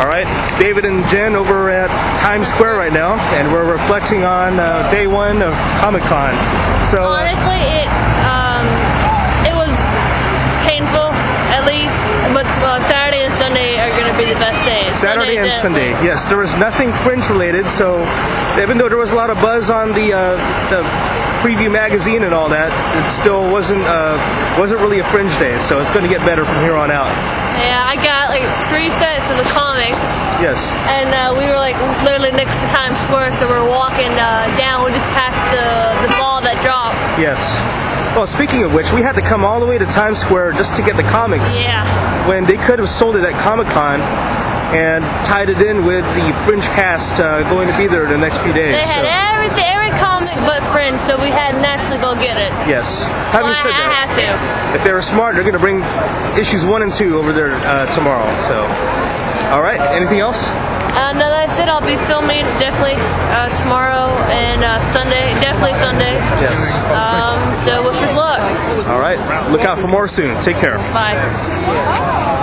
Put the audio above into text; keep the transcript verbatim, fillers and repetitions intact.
All right, it's David and Jen over at Times Square right now, and we're reflecting on uh, day one of Comic-Con. So uh, honestly, it um, it was painful, at least, but uh, Saturday and Sunday are going to be the best days. Saturday and Sunday, yes. There was nothing Fringe related, so even though there was a lot of buzz on the uh, the preview magazine and all that, it still wasn't uh, wasn't really a Fringe day. So it's going to get better from here on out. Yeah, I got like three sets of the comics. Yes. And uh, we were like literally next to Times Square, so we were walking uh, down. We just passed the the ball that dropped. Yes. Well, speaking of which, we had to come all the way to Times Square just to get the comics. Yeah. When they could have sold it at Comic-Con and tied it in with the Fringe cast uh, going to be there the next few days. They had so. everything, every comic but Fringe, so we had to actually go get it. Yes. Having well, said I, that, I had to. If they were smart, they're going to bring issues one and two over there uh, tomorrow. So, all right. Anything else? Uh, no, that's it. I'll be filming definitely uh, tomorrow and uh, Sunday. Definitely Sunday. Yes. Um, so wish us luck. All right. Look out for more soon. Take care. Bye.